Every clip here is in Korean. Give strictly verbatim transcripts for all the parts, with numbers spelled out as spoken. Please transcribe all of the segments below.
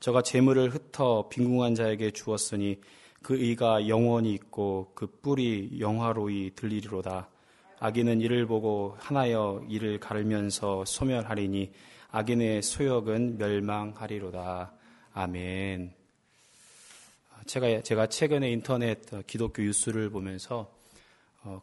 저가 재물을 흩어 빈궁한 자에게 주었으니 그 의가 영원히 있고 그 뿔이 영화로이 들리리로다. 악인은 이를 보고 하나여 이를 가르면서 소멸하리니 악인의 소욕은 멸망하리로다. 아멘. 제가, 제가 최근에 인터넷 기독교 뉴스를 보면서 어,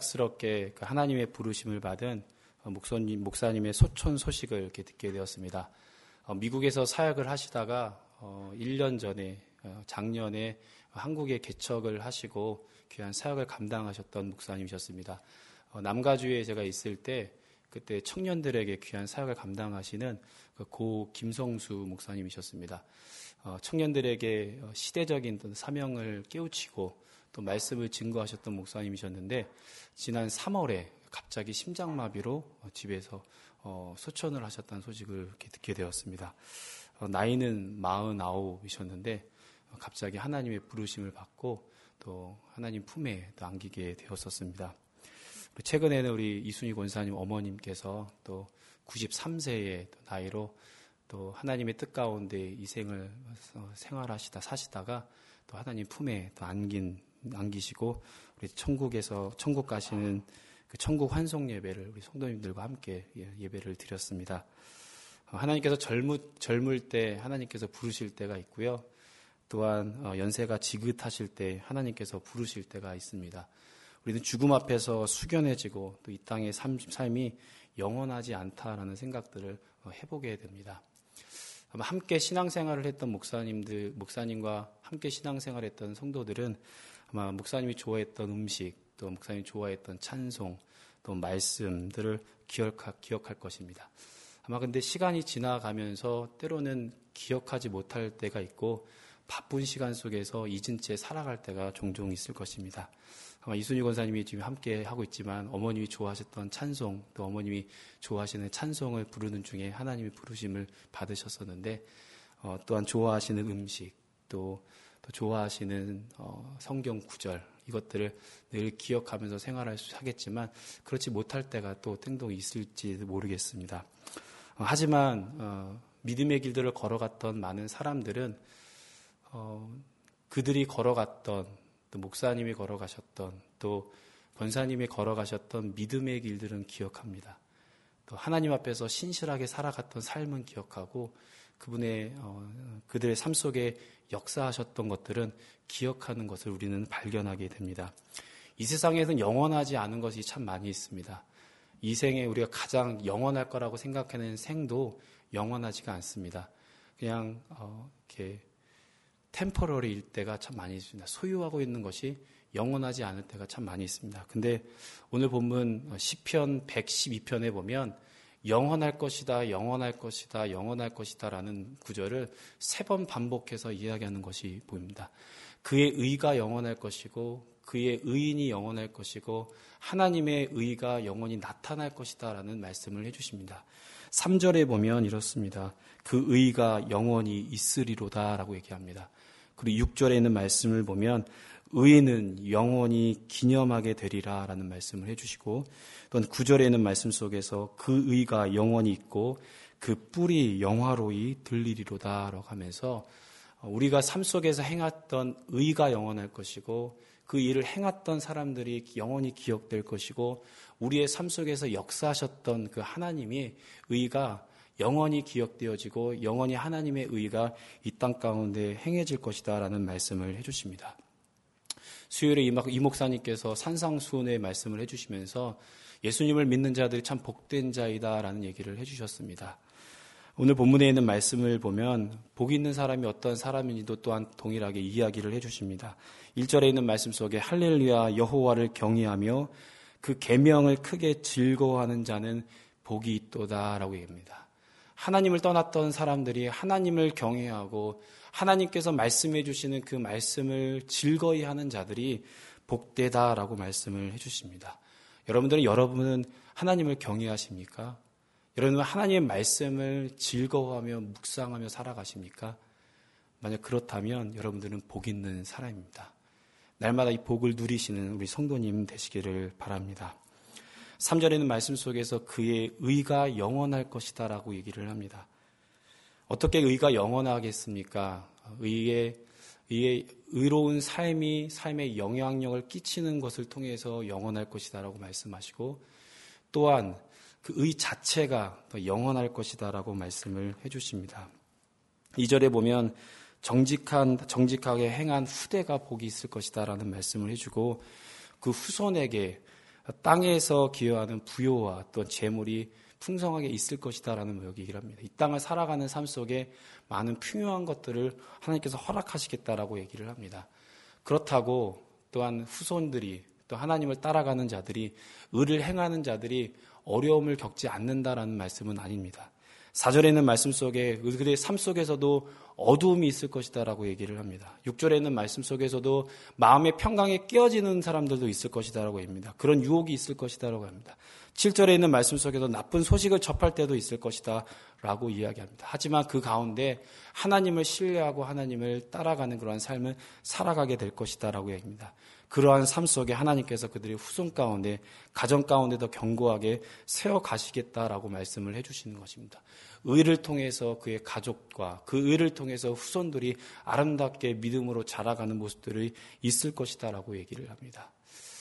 갑작스럽게 그 하나님의 부르심을 받은 목사님, 목사님의 소촌 소식을 이렇게 듣게 되었습니다. 어, 미국에서 사역을 하시다가 어, 일 년 전에 어, 작년에 한국에 개척을 하시고 귀한 사역을 감당하셨던 목사님이셨습니다. 어, 남가주에 제가 있을 때 그때 청년들에게 귀한 사역을 감당하시는 그 고 김성수 목사님이셨습니다. 어, 청년들에게 시대적인 사명을 깨우치고 또 말씀을 증거하셨던 목사님이셨는데 지난 삼월에 갑자기 심장마비로 집에서 어, 소천을 하셨다는 소식을 이렇게 듣게 되었습니다. 어, 나이는 마흔아홉이셨는데 어, 갑자기 하나님의 부르심을 받고 또 하나님 품에 또 안기게 되었었습니다. 최근에는 우리 이순희 권사님 어머님께서 또 구십삼 세의 나이로 또 하나님의 뜻 가운데 이 생을 생활하시다 사시다가 또 하나님 품에 또 안긴 안기시고 우리 천국에서 천국 가시는 그 천국 환송 예배를 우리 성도님들과 함께 예배를 드렸습니다. 하나님께서 젊을 젊을 때 하나님께서 부르실 때가 있고요. 또한 연세가 지긋하실 때 하나님께서 부르실 때가 있습니다. 우리는 죽음 앞에서 숙연해지고 또 이 땅의 삶, 삶이 영원하지 않다라는 생각들을 해보게 됩니다. 아마 함께 신앙생활을 했던 목사님들, 목사님과 함께 신앙생활했던 성도들은 아마 목사님이 좋아했던 음식, 또 목사님이 좋아했던 찬송, 또 말씀들을 기억하, 기억할 것입니다. 아마 근데 시간이 지나가면서 때로는 기억하지 못할 때가 있고 바쁜 시간 속에서 잊은 채 살아갈 때가 종종 있을 것입니다. 아마 이순희 권사님이 지금 함께 하고 있지만 어머님이 좋아하셨던 찬송, 또 어머님이 좋아하시는 찬송을 부르는 중에 하나님의 부르심을 받으셨었는데 어, 또한 좋아하시는 음식, 또, 또 좋아하시는 어, 성경 구절 이것들을 늘 기억하면서 생활할 수 하겠지만 그렇지 못할 때가 또 땡동이 있을지 모르겠습니다. 어, 하지만 어, 믿음의 길들을 걸어갔던 많은 사람들은 어, 그들이 걸어갔던 또 목사님이 걸어가셨던 또 권사님이 걸어가셨던 믿음의 길들은 기억합니다. 또 하나님 앞에서 신실하게 살아갔던 삶은 기억하고 그분의 어, 그들의 삶 속에 역사하셨던 것들은 기억하는 것을 우리는 발견하게 됩니다. 이 세상에는 영원하지 않은 것이 참 많이 있습니다. 이 생에 우리가 가장 영원할 거라고 생각하는 생도 영원하지가 않습니다. 그냥 어, 이렇게 템퍼러리일 때가 참 많이 있습니다. 소유하고 있는 것이 영원하지 않을 때가 참 많이 있습니다. 근데 오늘 본문 시편 백십이 편에 보면 영원할 것이다, 영원할 것이다, 영원할 것이다 라는 구절을 세 번 반복해서 이야기하는 것이 보입니다. 그의 의가 영원할 것이고 그의 의인이 영원할 것이고 하나님의 의가 영원히 나타날 것이다 라는 말씀을 해주십니다. 삼 절에 보면 이렇습니다. 그 의가 영원히 있으리로다 라고 얘기합니다. 그리고 육 절에 있는 말씀을 보면 의인은 영원히 기념하게 되리라 라는 말씀을 해주시고 또는 구 절에 있는 말씀 속에서 그 의가 영원히 있고 그 뿔이 영화로이 들리리로다 라고 하면서 우리가 삶 속에서 행했던 의가 영원할 것이고 그 일을 행했던 사람들이 영원히 기억될 것이고 우리의 삶 속에서 역사하셨던 그 하나님의 의가 영원히 기억되어지고 영원히 하나님의 의가 이 땅 가운데 행해질 것이다 라는 말씀을 해주십니다. 수요일에 이 목사님께서 산상수훈의 말씀을 해주시면서 예수님을 믿는 자들이 참 복된 자이다 라는 얘기를 해주셨습니다. 오늘 본문에 있는 말씀을 보면 복 있는 사람이 어떤 사람인지도 또한 동일하게 이야기를 해주십니다. 일 절에 있는 말씀 속에 할렐루야 여호와를 경외하며 그 계명을 크게 즐거워하는 자는 복이 있도다 라고 얘기합니다. 하나님을 떠났던 사람들이 하나님을 경외하고 하나님께서 말씀해 주시는 그 말씀을 즐거이 하는 자들이 복되다라고 말씀을 해 주십니다. 여러분들은 여러분은 하나님을 경외하십니까? 여러분은 하나님의 말씀을 즐거워하며 묵상하며 살아가십니까? 만약 그렇다면 여러분들은 복 있는 사람입니다. 날마다 이 복을 누리시는 우리 성도님 되시기를 바랍니다. 삼 절에 있는 말씀 속에서 그의 의가 영원할 것이다 라고 얘기를 합니다. 어떻게 의가 영원하겠습니까? 의의, 의의 의로운 삶이 삶에 영향력을 끼치는 것을 통해서 영원할 것이다라고 말씀하시고, 또한 그 의 자체가 더 영원할 것이다라고 말씀을 해주십니다. 이 절에 보면 정직한, 정직하게 행한 후대가 복이 있을 것이다라는 말씀을 해주고, 그 후손에게 땅에서 기여하는 부요와 또 재물이 풍성하게 있을 것이다라는 얘기를 합니다. 이 땅을 살아가는 삶 속에 많은 풍요한 것들을 하나님께서 허락하시겠다라고 얘기를 합니다. 그렇다고 또한 후손들이 또 하나님을 따라가는 자들이, 의를 행하는 자들이 어려움을 겪지 않는다라는 말씀은 아닙니다. 사 절에 있는 말씀 속에 그들의 삶 속에서도 어두움이 있을 것이다라고 얘기를 합니다. 육 절에 있는 말씀 속에서도 마음의 평강에 깨어지는 사람들도 있을 것이다라고 합니다. 그런 유혹이 있을 것이다라고 합니다. 칠 절에 있는 말씀 속에도 나쁜 소식을 접할 때도 있을 것이다라고 이야기합니다. 하지만 그 가운데 하나님을 신뢰하고 하나님을 따라가는 그러한 삶을 살아가게 될 것이다라고 얘기합니다. 그러한 삶 속에 하나님께서 그들의 후손 가운데, 가정 가운데 더 견고하게 세워가시겠다라고 말씀을 해주시는 것입니다. 의를 통해서 그의 가족과 그 의를 통해서 후손들이 아름답게 믿음으로 자라가는 모습들이 있을 것이다라고 얘기를 합니다.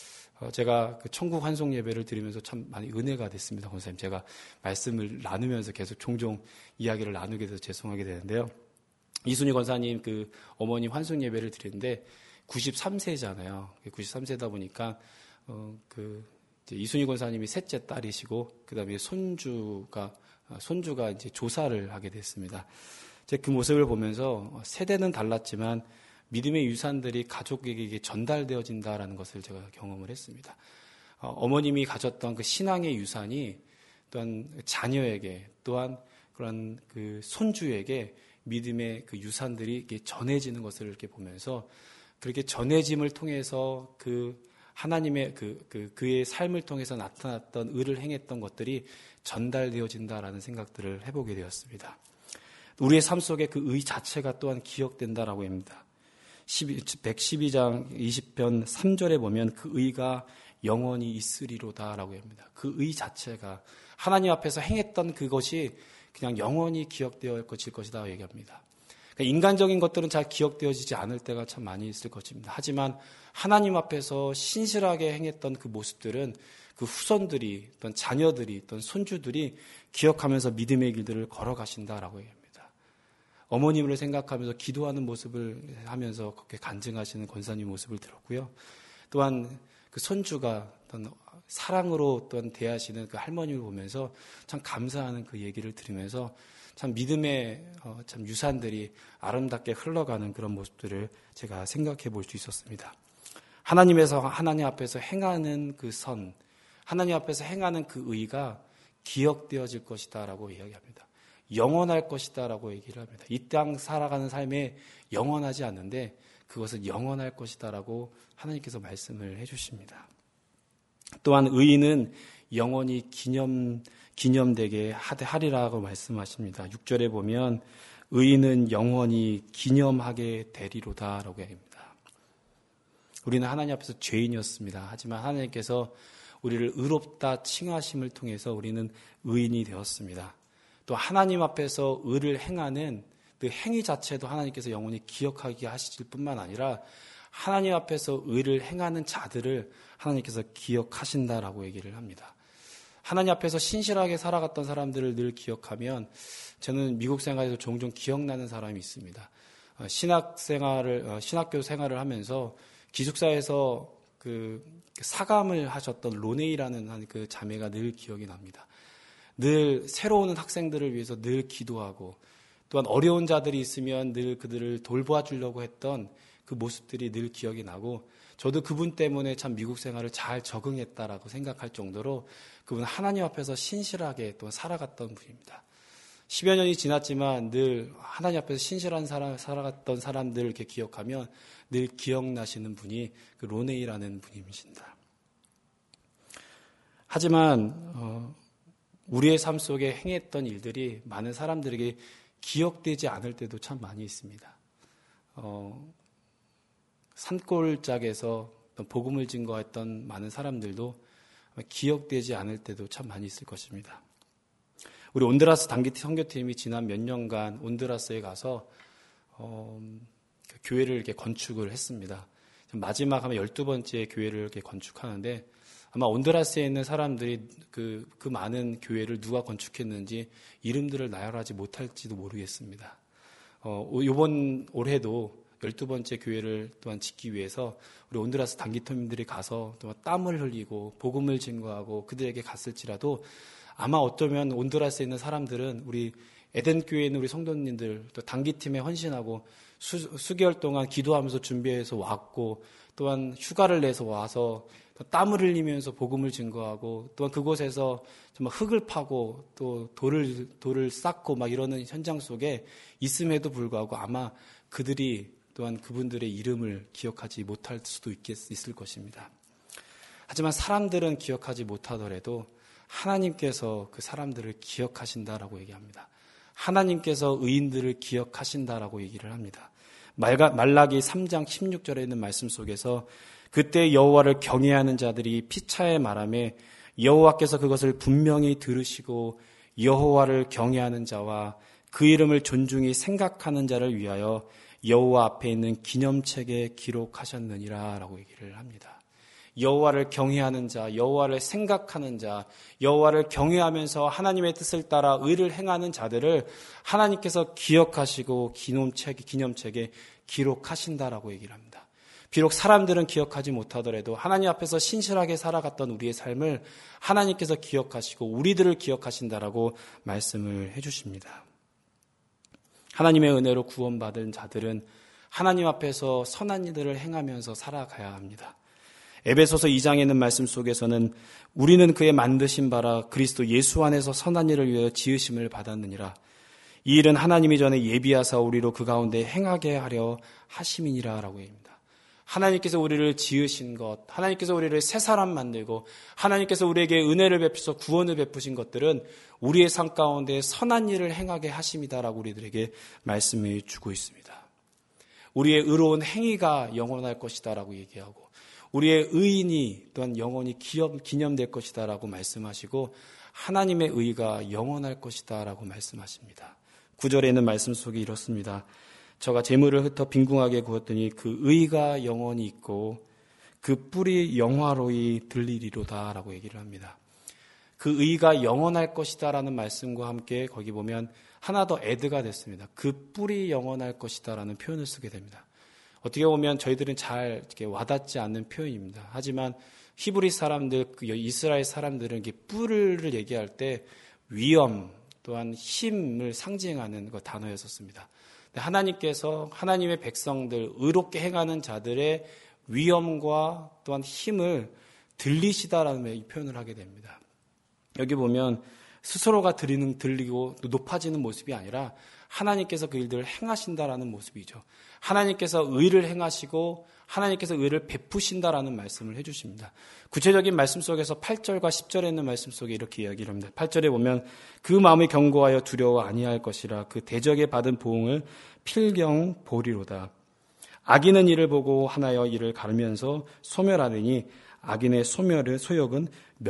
제가 그 천국 환송 예배를 드리면서 참 많이 은혜가 됐습니다. 권사님, 제가 말씀을 나누면서 계속 종종 이야기를 나누게 돼서 죄송하게 되는데요. 이순희 권사님 그 어머니 환송 예배를 드리는데 구십삼 세잖아요. 구십삼 세다 보니까 어, 그 이제 이순희 권사님이 셋째 딸이시고 그다음에 손주가 손주가 이제 조사를 하게 됐습니다. 제가 그 모습을 보면서 세대는 달랐지만 믿음의 유산들이 가족에게 전달되어진다라는 것을 제가 경험을 했습니다. 어, 어머님이 가졌던 그 신앙의 유산이 또한 자녀에게, 또한 그런 그 손주에게 믿음의 그 유산들이 이렇게 전해지는 것을 이렇게 보면서, 그렇게 전해짐을 통해서 그 하나님의 그, 그 그의 삶을 통해서 나타났던 의를 행했던 것들이 전달되어진다라는 생각들을 해보게 되었습니다. 우리의 삶 속에 그 의 자체가 또한 기억된다라고 합니다. 백십이 장 이십 편 삼 절에 보면 그 의가 영원히 있으리로다라고 합니다. 그 의 자체가 하나님 앞에서 행했던 그것이 그냥 영원히 기억되어 질 것이다 얘기합니다. 그러니까 인간적인 것들은 잘 기억되어지지 않을 때가 참 많이 있을 것입니다. 하지만 하나님 앞에서 신실하게 행했던 그 모습들은 그 후손들이, 어떤 자녀들이, 어떤 손주들이 기억하면서 믿음의 길들을 걸어가신다라고 얘기합니다. 어머님을 생각하면서 기도하는 모습을 하면서 그렇게 간증하시는 권사님 모습을 들었고요. 또한 그 손주가 어떤 사랑으로 또한 대하시는 그 할머니를 보면서 참 감사하는 그 얘기를 들으면서 참 믿음의 어, 참 유산들이 아름답게 흘러가는 그런 모습들을 제가 생각해 볼 수 있었습니다. 하나님에서 하나님 앞에서 행하는 그 선, 하나님 앞에서 행하는 그 의가 기억되어질 것이다라고 이야기합니다. 영원할 것이다라고 얘기를 합니다. 이 땅 살아가는 삶에 영원하지 않는데 그것은 영원할 것이다라고 하나님께서 말씀을 해주십니다. 또한 의인은 영원히 기념 기념되게 하리라고 말씀하십니다. 육 절에 보면 의인은 영원히 기념하게 되리로다라고 합니다. 우리는 하나님 앞에서 죄인이었습니다. 하지만 하나님께서 우리를 의롭다 칭하심을 통해서 우리는 의인이 되었습니다. 또 하나님 앞에서 의를 행하는 그 행위 자체도 하나님께서 영원히 기억하게 하실 뿐만 아니라 하나님 앞에서 의를 행하는 자들을 하나님께서 기억하신다라고 얘기를 합니다. 하나님 앞에서 신실하게 살아갔던 사람들을 늘 기억하면 저는 미국 생활에서 종종 기억나는 사람이 있습니다. 신학 생활을, 신학교 생활을 하면서 기숙사에서 그 사감을 하셨던 로네이라는 그 자매가 늘 기억이 납니다. 늘 새로운 학생들을 위해서 늘 기도하고 또한 어려운 자들이 있으면 늘 그들을 돌보아 주려고 했던 그 모습들이 늘 기억이 나고 저도 그분 때문에 참 미국 생활을 잘 적응했다라고 생각할 정도로 그분은 하나님 앞에서 신실하게 또 살아갔던 분입니다. 십여 년이 지났지만 늘 하나님 앞에서 신실한 사람, 살아갔던 사람들을 이렇게 기억하면 늘 기억나시는 분이 그 로네이라는 분이십니다. 하지만 어, 우리의 삶 속에 행했던 일들이 많은 사람들에게 기억되지 않을 때도 참 많이 있습니다. 어, 산골짜기에서 복음을 증거했던 많은 사람들도 기억되지 않을 때도 참 많이 있을 것입니다. 우리 온드라스 단기 선교팀이 지난 몇 년간 온드라스에 가서 어, 교회를 이렇게 건축을 했습니다. 마지막 하면 열두 번째 교회를 이렇게 건축하는데 아마 온드라스에 있는 사람들이 그, 그 많은 교회를 누가 건축했는지 이름들을 나열하지 못할지도 모르겠습니다. 어, 요번 올해도 열두 번째 교회를 또한 짓기 위해서 우리 온드라스 단기토님들이 가서 또한 땀을 흘리고 복음을 증거하고 그들에게 갔을지라도 아마 어쩌면 온두라스에 있는 사람들은 우리 에덴 교회에 있는 우리 성도님들 또 단기팀에 헌신하고 수, 수개월 동안 기도하면서 준비해서 왔고 또한 휴가를 내서 와서 땀을 흘리면서 복음을 증거하고 또한 그곳에서 정말 흙을 파고 또 돌을 돌을 쌓고 막 이러는 현장 속에 있음에도 불구하고 아마 그들이 또한 그분들의 이름을 기억하지 못할 수도 있겠, 있을 것입니다. 하지만 사람들은 기억하지 못하더라도 하나님께서 그 사람들을 기억하신다라고 얘기합니다. 하나님께서 의인들을 기억하신다라고 얘기를 합니다. 말라기 삼 장 십육 절에 있는 말씀 속에서 그때 여호와를 경외하는 자들이 피차의 말함에 여호와께서 그것을 분명히 들으시고 여호와를 경외하는 자와 그 이름을 존중히 생각하는 자를 위하여 여호와 앞에 있는 기념책에 기록하셨느니라 라고 얘기를 합니다. 여호와를 경외하는 자, 여호와를 생각하는 자, 여호와를 경외하면서 하나님의 뜻을 따라 의를 행하는 자들을 하나님께서 기억하시고 기념책에, 기념책에 기록하신다라고 얘기를 합니다. 비록 사람들은 기억하지 못하더라도 하나님 앞에서 신실하게 살아갔던 우리의 삶을 하나님께서 기억하시고 우리들을 기억하신다라고 말씀을 해주십니다. 하나님의 은혜로 구원받은 자들은 하나님 앞에서 선한 일들을 행하면서 살아가야 합니다. 에베소서 이 장에 있는 말씀 속에서는 우리는 그의 만드신 바라 그리스도 예수 안에서 선한 일을 위하여 지으심을 받았느니라. 이 일은 하나님이 전에 예비하사 우리로 그 가운데 행하게 하려 하심이니라 라고 얘기합니다. 하나님께서 우리를 지으신 것, 하나님께서 우리를 새 사람 만들고 하나님께서 우리에게 은혜를 베푸셔서 구원을 베푸신 것들은 우리의 삶 가운데 선한 일을 행하게 하심이다라고 우리들에게 말씀해 주고 있습니다. 우리의 의로운 행위가 영원할 것이다라고 얘기하고 우리의 의인이 또한 영원히 기념될 것이다라고 말씀하시고 하나님의 의가 영원할 것이다라고 말씀하십니다. 구 절에 있는 말씀 속에 이렇습니다. 저가 재물을 흩어 빈궁하게 구웠더니 그 의가 영원히 있고 그 뿔이 영화로이 들리리로다 라고 얘기를 합니다. 그 의가 영원할 것이다 라는 말씀과 함께 거기 보면 하나 더 애드가 됐습니다. 그 뿔이 영원할 것이다 라는 표현을 쓰게 됩니다. 어떻게 보면 저희들은 잘 이렇게 와닿지 않는 표현입니다. 하지만 히브리 사람들, 이스라엘 사람들은 이렇게 뿔을 얘기할 때 위엄 또한 힘을 상징하는 그 단어였었습니다. 하나님께서 하나님의 백성들, 의롭게 행하는 자들의 위엄과 또한 힘을 들리시다라는 표현을 하게 됩니다. 여기 보면 스스로가 들리는, 들리고 높아지는 모습이 아니라 하나님께서 그 일들을 행하신다라는 모습이죠. 하나님께서 의를 행하시고 하나님께서 의를 베푸신다라는 말씀을 해주십니다. 구체적인 말씀 속에서 팔 절과 십 절에 있는 말씀 속에 이렇게 이야기를 합니다. 팔 절에 보면 그 마음이 견고하여 두려워 아니할 것이라 그 대적에 받은 보응을 필경 보리로다. 악인은 이를 보고 하나여 이를 가르면서 소멸하느니 악인의 소멸의 소욕은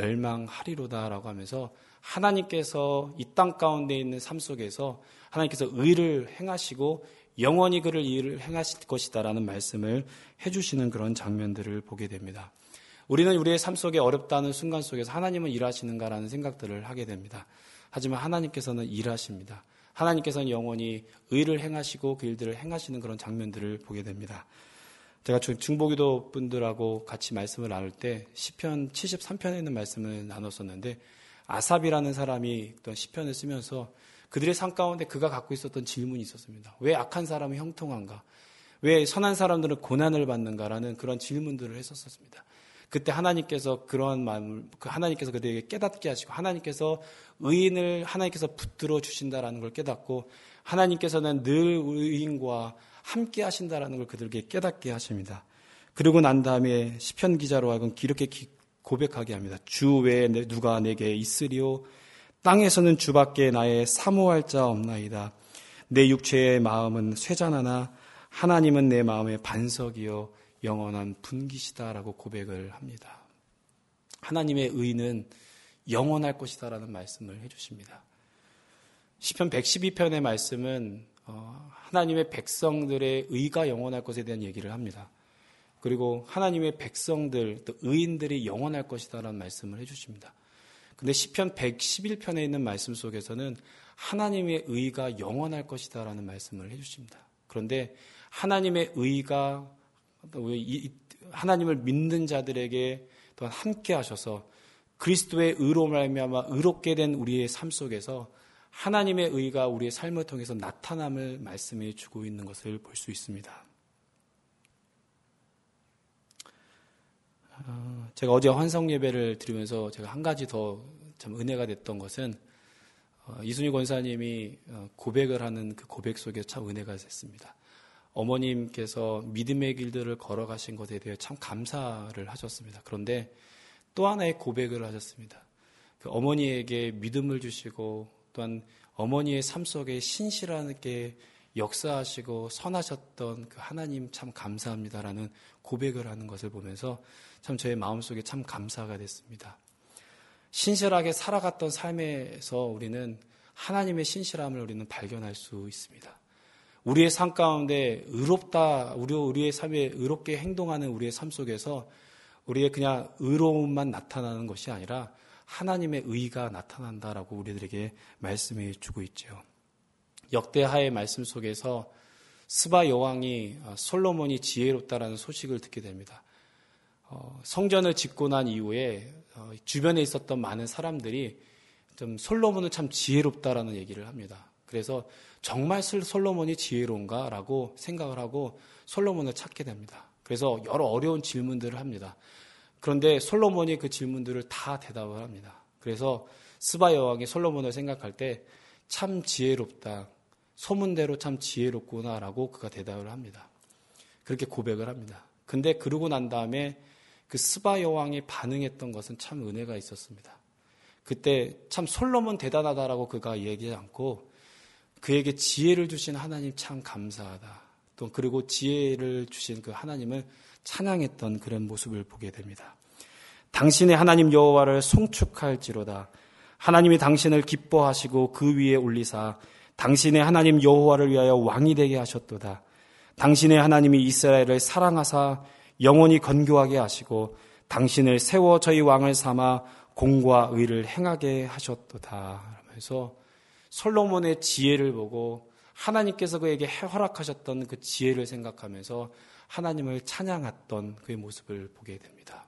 멸망하리로다라고 하면서 하나님께서 이 땅 가운데 있는 삶 속에서 하나님께서 의를 행하시고 영원히 그를 일을 행하실 것이다라는 말씀을 해주시는 그런 장면들을 보게 됩니다. 우리는 우리의 삶 속에 어렵다는 순간 속에서 하나님은 일하시는가라는 생각들을 하게 됩니다. 하지만 하나님께서는 일하십니다. 하나님께서는 영원히 의를 행하시고 그 일들을 행하시는 그런 장면들을 보게 됩니다. 제가 중보기도 분들하고 같이 말씀을 나눌 때 시편 칠십삼 편에 있는 말씀을 나눴었는데 아삽이라는 사람이 어떤 시편을 쓰면서 그들의 삶 가운데 그가 갖고 있었던 질문이 있었습니다. 왜 악한 사람은 형통한가? 왜 선한 사람들은 고난을 받는가라는 그런 질문들을 했었습니다. 그때 하나님께서 그러한 마음을, 하나님께서 그들에게 깨닫게 하시고 하나님께서 의인을 하나님께서 붙들어 주신다라는 걸 깨닫고 하나님께서는 늘 의인과 함께 하신다라는 걸 그들에게 깨닫게 하십니다. 그러고 난 다음에 시편 기자로 하여금 이렇게 고백하게 합니다. 주 외에 누가 내게 있으리요? 땅에서는 주밖에 나의 사모할 자 없나이다. 내 육체의 마음은 쇠잔하나 하나님은 내 마음의 반석이요 영원한 분기시다라고 고백을 합니다. 하나님의 의는 영원할 것이다라는 말씀을 해주십니다. 시편 백십이 편의 말씀은 하나님의 백성들의 의가 영원할 것에 대한 얘기를 합니다. 그리고 하나님의 백성들, 또 의인들이 영원할 것이다라는 말씀을 해주십니다. 근데 시편 백십일 편에 있는 말씀 속에서는 하나님의 의가 영원할 것이다라는 말씀을 해주십니다. 그런데 하나님의 의가 하나님을 믿는 자들에게 또한 함께 하셔서 그리스도의 의로 말미암아 의롭게 된 우리의 삶 속에서 하나님의 의가 우리의 삶을 통해서 나타남을 말씀해 주고 있는 것을 볼 수 있습니다. 제가 어제 환성 예배를 드리면서 제가 한 가지 더 참 은혜가 됐던 것은 이순희 권사님이 고백을 하는 그 고백 속에 참 은혜가 됐습니다. 어머님께서 믿음의 길들을 걸어가신 것에 대해 참 감사를 하셨습니다. 그런데 또 하나의 고백을 하셨습니다. 그 어머니에게 믿음을 주시고 또한 어머니의 삶 속에 신실하게 역사하시고 선하셨던 그 하나님 참 감사합니다라는 고백을 하는 것을 보면서 참 저의 마음속에 참 감사가 됐습니다. 신실하게 살아갔던 삶에서 우리는 하나님의 신실함을 우리는 발견할 수 있습니다. 우리의 삶 가운데 의롭다, 우리, 우리의 삶에 의롭게 행동하는 우리의 삶 속에서 우리의 그냥 의로움만 나타나는 것이 아니라 하나님의 의가 나타난다라고 우리들에게 말씀해 주고 있죠. 역대하의 말씀 속에서 스바 여왕이 솔로몬이 지혜롭다라는 소식을 듣게 됩니다. 어, 성전을 짓고 난 이후에 어, 주변에 있었던 많은 사람들이 좀 솔로몬은 참 지혜롭다라는 얘기를 합니다. 그래서 정말 솔로몬이 지혜로운가라고 생각을 하고 솔로몬을 찾게 됩니다. 그래서 여러 어려운 질문들을 합니다. 그런데 솔로몬이 그 질문들을 다 대답을 합니다. 그래서 스바 여왕이 솔로몬을 생각할 때 참 지혜롭다. 소문대로 참 지혜롭구나라고 그가 대답을 합니다. 그렇게 고백을 합니다. 근데 그러고 난 다음에 그 스바 여왕이 반응했던 것은 참 은혜가 있었습니다. 그때 참 솔로몬 대단하다라고 그가 얘기하지 않고 그에게 지혜를 주신 하나님 참 감사하다. 또 그리고 지혜를 주신 그 하나님을 찬양했던 그런 모습을 보게 됩니다. 당신의 하나님 여호와를 송축할지로다. 하나님이 당신을 기뻐하시고 그 위에 올리사 당신의 하나님 여호와를 위하여 왕이 되게 하셨도다. 당신의 하나님이 이스라엘을 사랑하사 영원히 건교하게 하시고 당신을 세워 저희 왕을 삼아 공과 의를 행하게 하셨도다. 하면서 솔로몬의 지혜를 보고 하나님께서 그에게 허락하셨던 그 지혜를 생각하면서 하나님을 찬양했던 그의 모습을 보게 됩니다.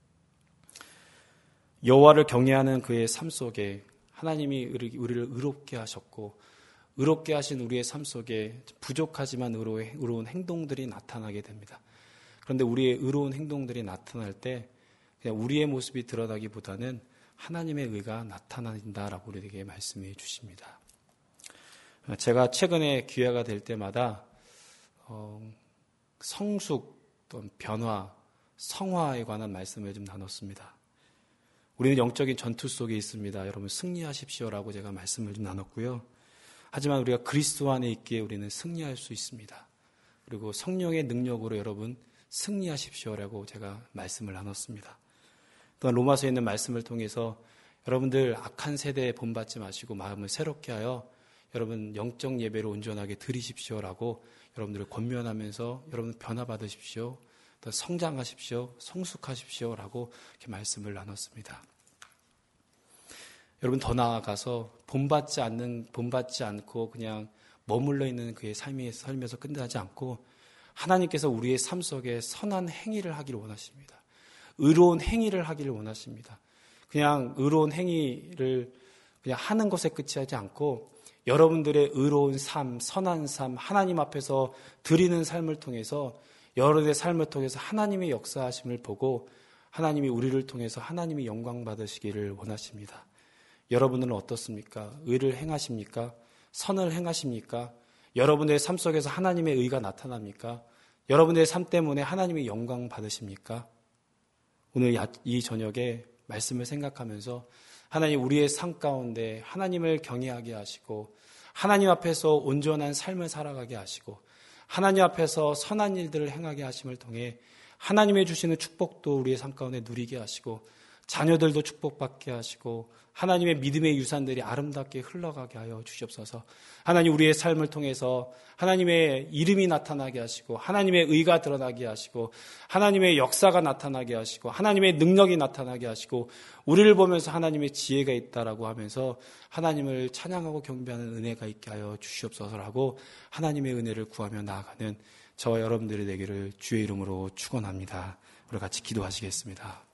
여호와를 경외하는 그의 삶 속에 하나님이 우리를 의롭게 하셨고 의롭게 하신 우리의 삶 속에 부족하지만 의로운 행동들이 나타나게 됩니다. 그런데 우리의 의로운 행동들이 나타날 때 그냥 우리의 모습이 드러나기보다는 하나님의 의가 나타난다라고 우리에게 말씀해 주십니다. 제가 최근에 기회가 될 때마다 어, 성숙 또는 변화, 성화에 관한 말씀을 좀 나눴습니다. 우리는 영적인 전투 속에 있습니다. 여러분 승리하십시오라고 제가 말씀을 좀 나눴고요. 하지만 우리가 그리스도 안에 있기에 우리는 승리할 수 있습니다. 그리고 성령의 능력으로 여러분 승리하십시오라고 제가 말씀을 나눴습니다. 또한 로마서에 있는 말씀을 통해서 여러분들 악한 세대에 본받지 마시고 마음을 새롭게 하여 여러분 영적 예배로 온전하게 드리십시오라고 여러분들을 권면하면서 여러분 변화받으십시오. 또 성장하십시오. 성숙하십시오라고 이렇게 말씀을 나눴습니다. 여러분 더 나아가서 본받지 않는 본받지 않고 그냥 머물러 있는 그의 삶이 삶에서 끝나지 않고 하나님께서 우리의 삶 속에 선한 행위를 하기를 원하십니다. 의로운 행위를 하기를 원하십니다. 그냥 의로운 행위를 그냥 하는 것에 끝이 하지 않고 여러분들의 의로운 삶, 선한 삶, 하나님 앞에서 드리는 삶을 통해서 여러분의 삶을 통해서 하나님의 역사하심을 보고 하나님이 우리를 통해서 하나님이 영광 받으시기를 원하십니다. 여러분은 어떻습니까? 의를 행하십니까? 선을 행하십니까? 여러분의 삶 속에서 하나님의 의가 나타납니까? 여러분의 삶 때문에 하나님의 영광 받으십니까? 오늘 이 저녁에 말씀을 생각하면서 하나님 우리의 삶 가운데 하나님을 경외하게 하시고 하나님 앞에서 온전한 삶을 살아가게 하시고 하나님 앞에서 선한 일들을 행하게 하심을 통해 하나님의 주시는 축복도 우리의 삶 가운데 누리게 하시고 자녀들도 축복받게 하시고 하나님의 믿음의 유산들이 아름답게 흘러가게 하여 주시옵소서. 하나님, 우리의 삶을 통해서 하나님의 이름이 나타나게 하시고 하나님의 의가 드러나게 하시고 하나님의 역사가 나타나게 하시고 하나님의 능력이 나타나게 하시고 우리를 보면서 하나님의 지혜가 있다라고 하면서 하나님을 찬양하고 경배하는 은혜가 있게 하여 주시옵소서라고 하나님의 은혜를 구하며 나아가는 저와 여러분들이 되기를 주의 이름으로 축원합니다. 우리 같이 기도하시겠습니다.